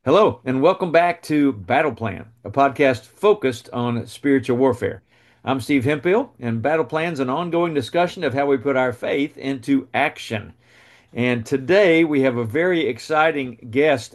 Hello, and welcome back to Battle Plan, a podcast focused on spiritual warfare. I'm Steve Hemphill, and Battle Plan is an ongoing discussion of how we put our faith into action. And today we have a very exciting guest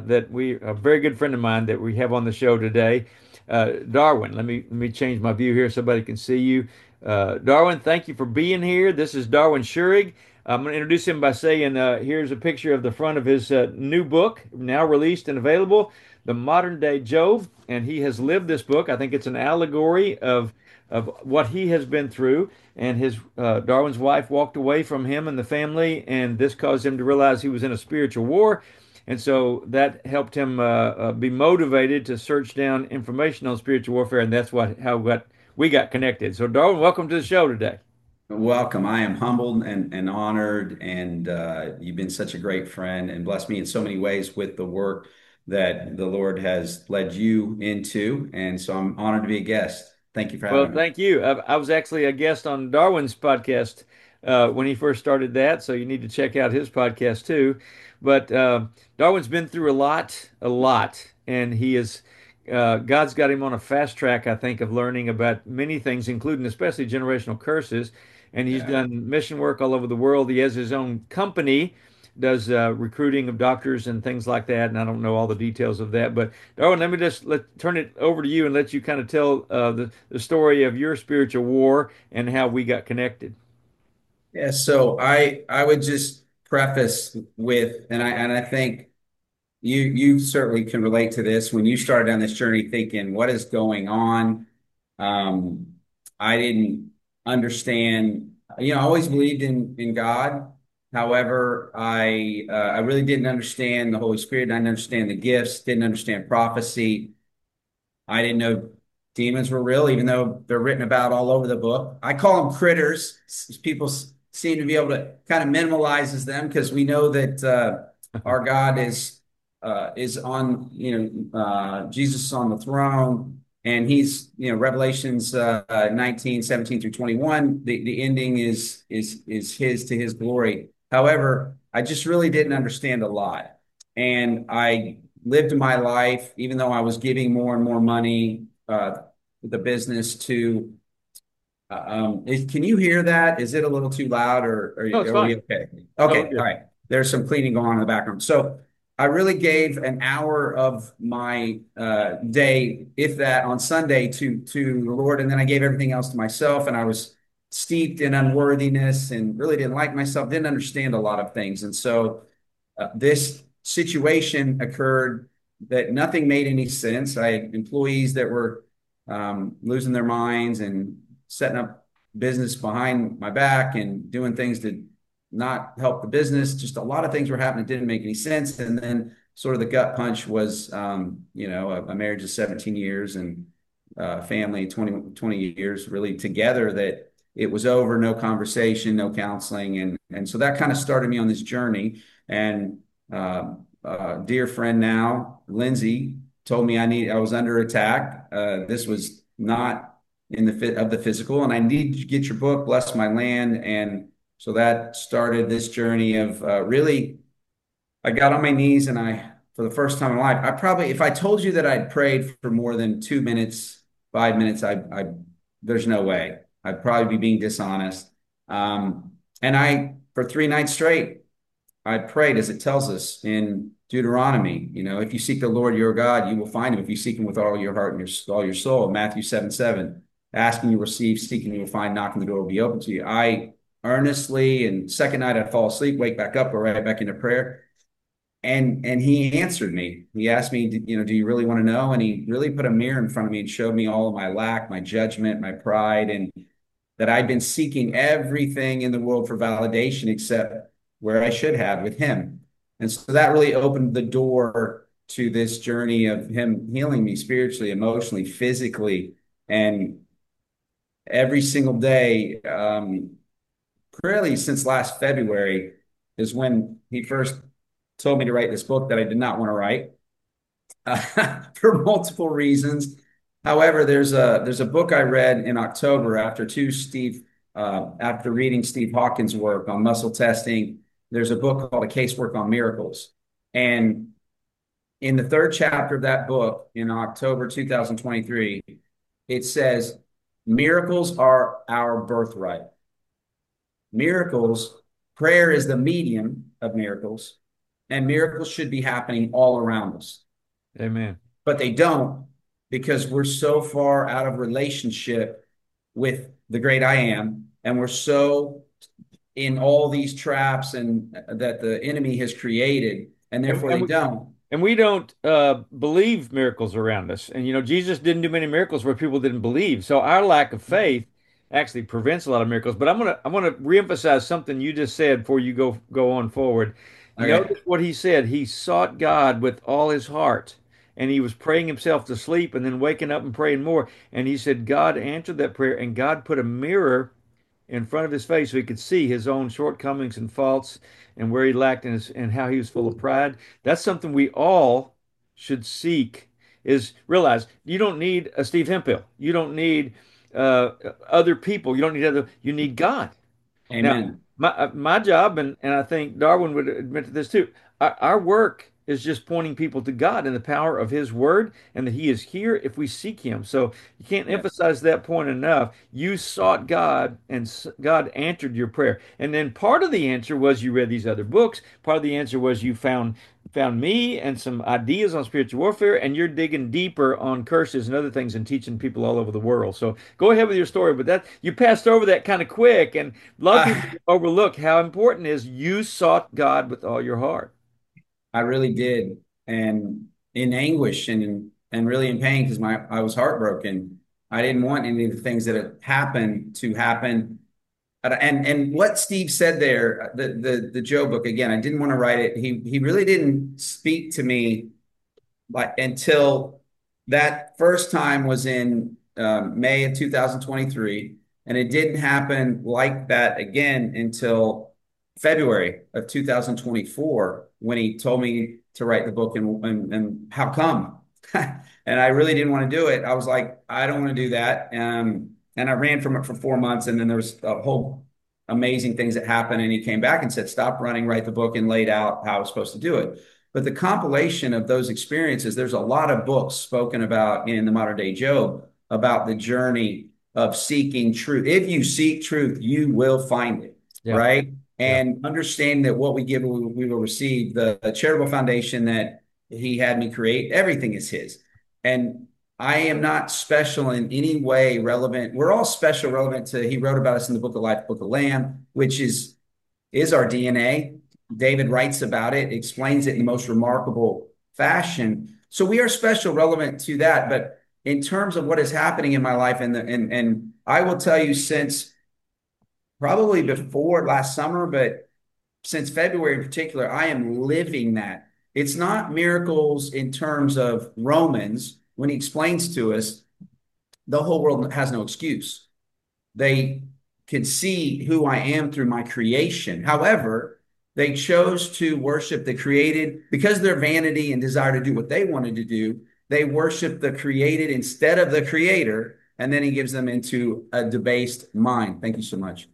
a very good friend of mine that we have on the show today, Darwin. Let me change my view here so somebody can see you. Darwin, thank you for being here. This is Darwin Shurig. I'm going to introduce him by saying, here's a picture of the front of his new book, now released and available, The Modern Day Job. And he has lived this book. I think it's an allegory of what he has been through. And his Darwin's wife walked away from him and the family, and this caused him to realize he was in a spiritual war. And so that helped him be motivated to search down information on spiritual warfare, and that's how we got connected. So, Darwin, welcome to the show today. Welcome. I am humbled and honored, and you've been such a great friend and blessed me in so many ways with the work that the Lord has led you into. And so I'm honored to be a guest. Thank you for Well, having me. thank you. I was actually a guest on Darwin's podcast when he first started that, so you need to check out his podcast too. But Darwin's been through a lot, and he is God's got him on a fast track, I think, of learning about many things, including especially generational curses. And he's Yeah. done mission work all over the world. He has his own company, does recruiting of doctors and things like that. And I don't know all the details of that, but Darwin, let me just turn it over to you and let you kind of tell the story of your spiritual war and how we got connected. Yeah. So I would just preface with, and I think you certainly can relate to this when you started down this journey thinking, what is going on? Um, I didn't understand, I always believed in God. However, I really didn't understand the Holy Spirit, didn't understand the gifts, didn't understand prophecy. I didn't know demons were real, even though they're written about all over the book. I call them critters. People seem to be able to kind of minimalizes them because we know that our God is on, Jesus is on the throne, and he's, Revelations 19, 17 through 21, the ending is his to his glory. However, I just really didn't understand a lot. And I lived my life, even though I was giving more and more money, the business to, can you hear that? Is it a little too loud, or No, it's are we fine. okay? No, we're Okay. All good. right. There's some cleaning going on in the background. So I really gave an hour of my day, if that, on Sunday to the Lord, and then I gave everything else to myself. And I was steeped in unworthiness and really didn't like myself, didn't understand a lot of things. And so this situation occurred that nothing made any sense. I had employees that were losing their minds and setting up business behind my back and doing things to not help the business. Just a lot of things were happening that didn't make any sense. And then sort of the gut punch was, a marriage of 17 years and family 20 years really together, that it was over, no conversation, no counseling. And so that kind of started me on this journey. And dear friend now, Lindsay, told me I was under attack. This was not in the fit of the physical, and I need to get your book, Bless My Land. And so that started this journey of really, I got on my knees, and for the first time in my life, I probably, if I told you that I'd prayed for more than 2 minutes, 5 minutes, there's no way. I'd probably be being dishonest. And for 3 nights straight, I prayed as it tells us in Deuteronomy. If you seek the Lord your God, you will find him if you seek him with all your heart and all your soul. Matthew 7:7. Asking you receive, seeking you will find, knocking the door will be open to you. I earnestly, and second night I'd fall asleep, wake back up, go right back into prayer. And he answered me. He asked me, do you really want to know? And he really put a mirror in front of me and showed me all of my lack, my judgment, my pride, and that I'd been seeking everything in the world for validation except where I should have with him. And so that really opened the door to this journey of him healing me spiritually, emotionally, physically. And every single day, really since last February, is when he first told me to write this book that I did not want to write for multiple reasons. However, there's a book I read in October after reading Steve Hawkins' work on muscle testing. There's a book called A Casework on Miracles, and in the third chapter of that book in October 2023, it says, miracles are our birthright. Miracles, prayer is the medium of miracles, and miracles should be happening all around us. Amen. But they don't because we're so far out of relationship with the great I am, and we're so in all these traps and that the enemy has created, and And, therefore and they we don't. and we don't believe miracles around us. And Jesus didn't do many miracles where people didn't believe. So our lack of faith actually prevents a lot of miracles. But I want to reemphasize something you just said before you go on forward. Okay. Notice what he said. He sought God with all his heart. And he was praying himself to sleep and then waking up and praying more. And he said God answered that prayer, and God put a mirror in front of his face so he could see his own shortcomings and faults and where he lacked and how he was full of pride. That's something we all should seek is realize you don't need a Steve Hemphill. You don't need uh, other people. You don't need other, you need God. Now, Amen. my job, and I think Darwin would admit to this too, our work is just pointing people to God and the power of His Word and that He is here if we seek Him. So you can't Yeah. emphasize that point enough. You sought God and God answered your prayer. And then part of the answer was you read these other books. Part of the answer was you found me and some ideas on spiritual warfare, and you're digging deeper on curses and other things and teaching people all over the world. So go ahead with your story, but that you passed over that kind of quick, and a lot of people I, overlook how important it is you sought God with all your heart. I really did. And in anguish and really in pain because my I was heartbroken. I didn't want any of the things that had happened to happen. And what Steve said there, the Joe book again, I didn't want to write it. He really didn't speak to me like until that first time was in May of 2023, and it didn't happen like that again until February of 2024 when he told me to write the book and how come? And I really didn't want to do it. I was like, I don't want to do that. And I ran from it for 4 months, and then there was a whole amazing things that happened. And he came back and said, "Stop running, write the book," and laid out how I was supposed to do it. But the compilation of those experiences, there's a lot of books spoken about in the modern day Job about the journey of seeking truth. If you seek truth, you will find it, Yeah, right? yeah, And understand that what we give, we will receive. The charitable foundation that he had me create, everything is his. And I am not special in any way relevant. We're all special relevant to, he wrote about us in the book of life, book of Lamb, which is our DNA. David writes about it, explains it in the most remarkable fashion. So we are special relevant to that. But in terms of what is happening in my life, and I will tell you since probably before last summer, but since February in particular, I am living that. It's not miracles in terms of Romans when he explains to us the whole world has no excuse. They can see who I am through my creation. However, they chose to worship the created because of their vanity and desire to do what they wanted to do. They worship the created instead of the creator. And then he gives them into a debased mind. Thank you so much.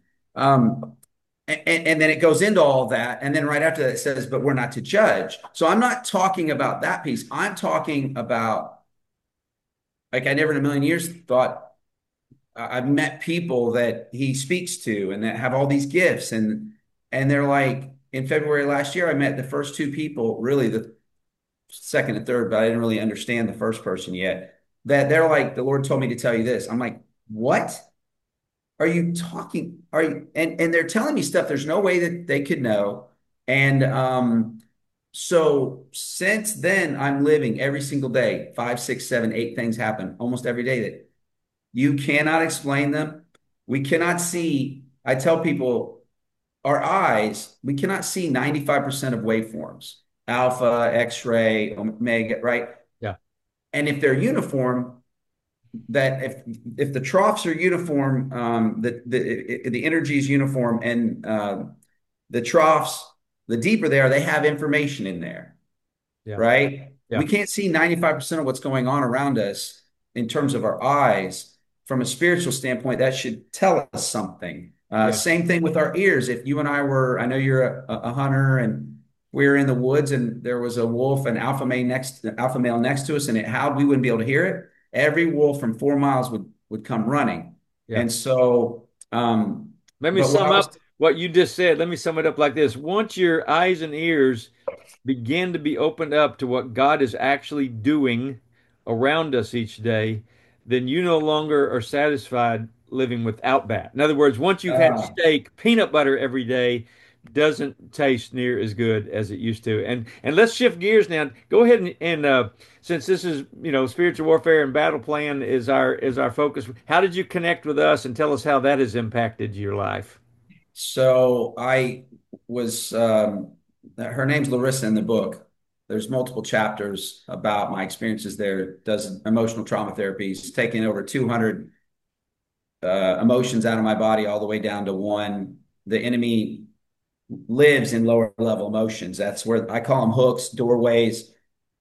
And then it goes into all that. And then right after that, it says, but we're not to judge. So I'm not talking about that piece. I'm talking about, like, I never in a million years thought I've met people that he speaks to and that have all these gifts and they're like in February last year I met the first two people, really the second and third, but I didn't really understand the first person yet. That they're like, the Lord told me to tell you this. I'm like, what are you talking? Are you and they're telling me stuff there's no way that they could know. And so since then I'm living every single day, five, six, seven, eight things happen almost every day that you cannot explain them. We cannot see. I tell people our eyes, we cannot see 95% of waveforms, alpha, X-ray, omega, right? yeah, And if they're uniform, that if the troughs are uniform, the energy is uniform, and the troughs, the deeper they are, they have information in there, yeah, right? yeah, We can't see 95% of what's going on around us in terms of our eyes. From a spiritual standpoint, that should tell us something. yeah, Same thing with our ears. If you and I were, I know you're a hunter and we were in the woods and there was a wolf, alpha male next to us, and it howled. We wouldn't be able to hear it. Every wolf from 4 miles would come running. Yeah. And so, Let me but what I sum was, up what you just said. Let me sum it up like this. Once your eyes and ears begin to be opened up to what God is actually doing around us each day, then you no longer are satisfied living without that. In other words, once you've had uh, steak, peanut butter every day doesn't taste near as good as it used to. And let's shift gears now. Go ahead and since this is, spiritual warfare and battle plan is our focus. How did you connect with us and tell us how that has impacted your life? so I was, her name's Larissa in the book. There's multiple chapters about my experiences there. Does emotional trauma therapies, taking over 200 emotions out of my body all the way down to one. The enemy lives in lower level emotions. That's where I call them hooks, doorways.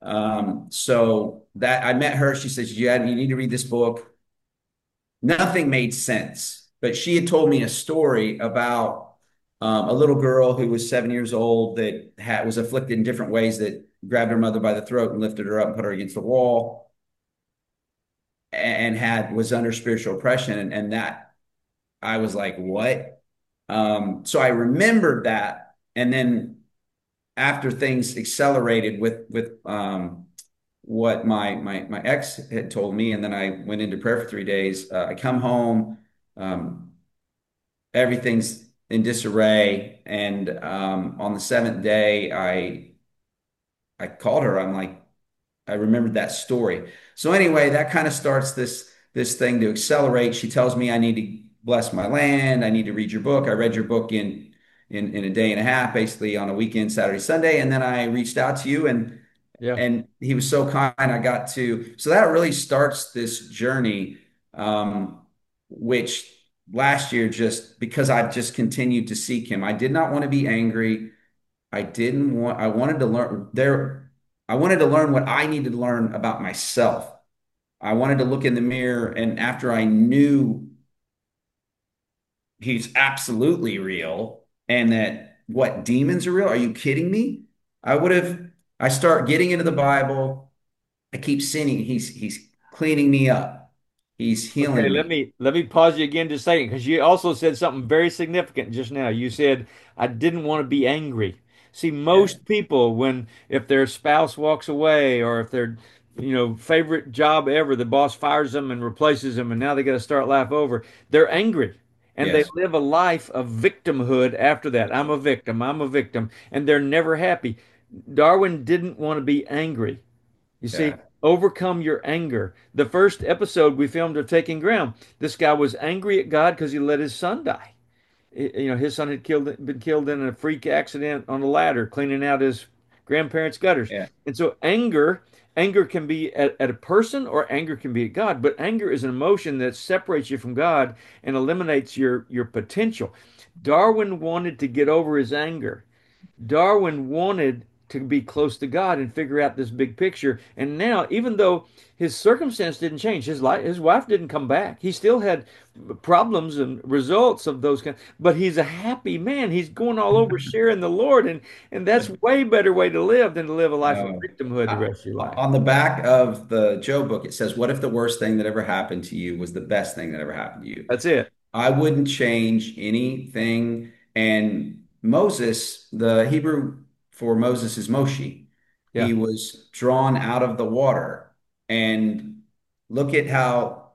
So that I met her. She says, "Yeah, you need to read this book." Nothing made sense, but she had told me a story about a little girl who was 7 years old that was afflicted in different ways, that grabbed her mother by the throat and lifted her up and put her against the wall, and had was under spiritual oppression, and that I was like, what? So I remembered that, and then after things accelerated with what my ex had told me, and then I went into prayer for 3 days. I come home, um, everything's in disarray, and on the seventh day, I called her. I'm like, I remembered that story. So anyway, that kind of starts this thing to accelerate. She tells me I need to bless my land. I need to read your book. I read your book in a day and a half, basically on a weekend, Saturday, Sunday, and then I reached out to you, Yeah. and he was so kind. I got to so that really starts this journey, which last year, just because I've just continued to seek him. I did not want to be angry. I wanted to learn there. I wanted to learn what I needed to learn about myself. I wanted to look in the mirror, and after I knew he's absolutely real and that what demons are real, are you kidding me? I would have, I start getting into the Bible. I keep sinning. He's cleaning me up. He's Okay, healing let me. me let me pause you again just a second because you also said something very significant just now. You said I didn't want to be angry. See, Yeah. most people when if their spouse walks away or if their favorite job ever, the boss fires them and replaces them and now they got to start life over, they're angry. And they Yes. live a life of victimhood after that. I'm a victim, I'm a victim, and they're never happy. Darwin didn't want to be angry. You see, Yeah. overcome your anger. The first episode we filmed of Taking Ground, this guy was angry at God because he let his son die. His son had been killed in a freak accident on a ladder cleaning out his grandparents' gutters. Yeah. And so anger can be at a person or anger can be at God, but anger is an emotion that separates you from God and eliminates your potential. Darwin wanted to get over his anger. Darwin wanted to be close to God and figure out this big picture. And now, even though his circumstance didn't change, his wife didn't come back. He still had problems and results of those kind. But he's a happy man. He's going all over sharing the Lord, and that's way better way to live than to live a life of No. victimhood the rest of your life. On the back of the Job book, it says, "What if the worst thing that ever happened to you was the best thing that ever happened to you?" That's it. I wouldn't change anything. And Moses, the Hebrew for Moses is Moshe. Yeah, He was drawn out of the water. And look at how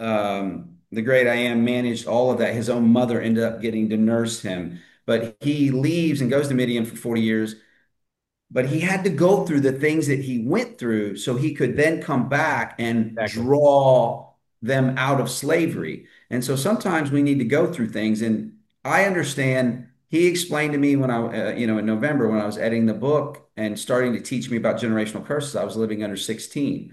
the great I am managed all of that. His own mother ended up getting to nurse him. But he leaves and goes to Midian for 40 years, but he had to go through the things that he went through so he could then come back and exactly. draw them out of slavery. And so sometimes we need to go through things. And I understand. He explained to me when in November when I was editing the book and starting to teach me about generational curses. I was living under 16.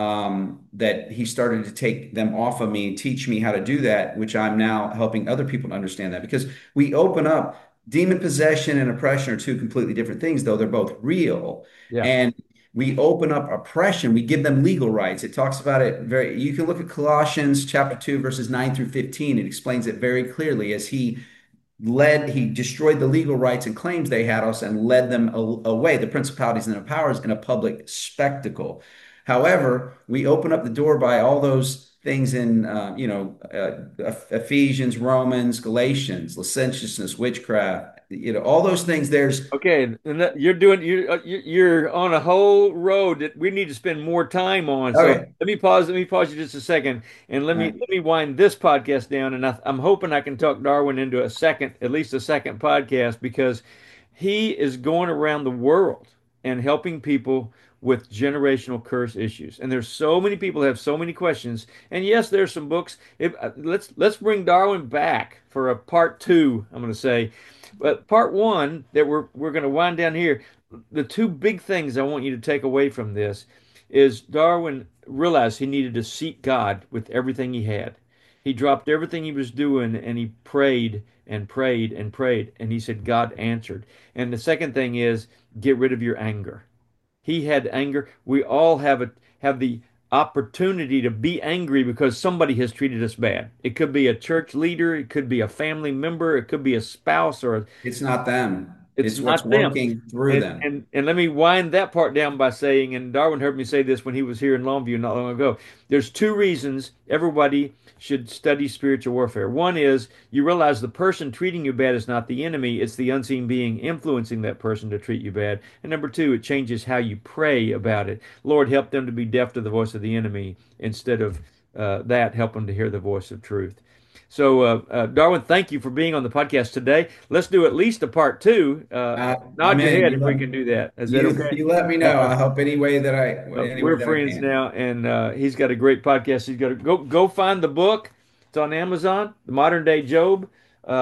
That he started to take them off of me and teach me how to do that, which I'm now helping other people to understand that because we open up. Demon possession and oppression are two completely different things, though they're both real. Yeah. And we open up oppression, we give them legal rights. It talks about it very, you can look at Colossians chapter 2, verses 9 through 15. It explains it very clearly as he he destroyed the legal rights and claims they had us and led them away, the principalities and the powers, in a public spectacle. However, we open up the door by all those things in, Ephesians, Romans, Galatians, licentiousness, witchcraft, all those things. There's, Okay, and you're on a whole road that we need to spend more time on. So okay. let me pause. Let me pause you just a second, and let All me right. let me wind this podcast down. And I'm hoping I can talk Darwin into at least a second podcast, because he is going around the world and helping people with generational curse issues. And there's so many people have so many questions. And yes, there's some books. Let's bring Darwin back for a part two, I'm going to say. But part one that we're going to wind down here, the two big things I want you to take away from this is Darwin realized he needed to seek God with everything he had. He dropped everything he was doing and he prayed and prayed and prayed. And he said, God answered. And the second thing is get rid of your anger. He had anger. We all have the opportunity to be angry because somebody has treated us bad. It could be a church leader, it could be a family member, it could be a spouse, or It's not them. it's It's what's not them. working through And them. and and let me wind that part down by saying, and Darwin heard me say this when he was here in Longview not long ago. There's two reasons everybody should study spiritual warfare. One is you realize the person treating you bad is not the enemy, it's the unseen being influencing that person to treat you bad. And number two, it changes how you pray about it. Lord, help them to be deaf to the voice of the enemy instead of that, help them to hear the voice of truth. So, Darwin, thank you for being on the podcast today. Let's do at least a part two. I'm Nod your in. head if we can do that. Is that okay? You let me Uh, know. I'll help any way we're that I friends can. now, and he's got a great podcast. He's got to go find the book. It's on Amazon, The Modern Day Job.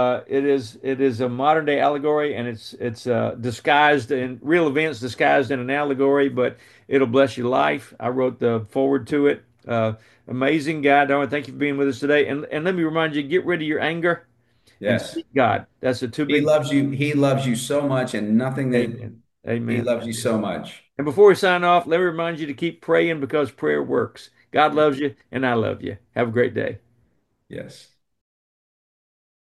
It is a modern day allegory, and it's disguised in real events, disguised in an allegory, but it'll bless your life. I wrote the forward to it. Amazing guy, Darwin. Thank you for being with us today. And let me remind you, get rid of your anger and Yes. seek God. That's the two He big. loves you. He loves you so much, and nothing that Amen. he Amen. loves you so much. And before we sign off, let me remind you to keep praying because prayer works. God Yes. loves you, and I love you. Have a great day. Yes.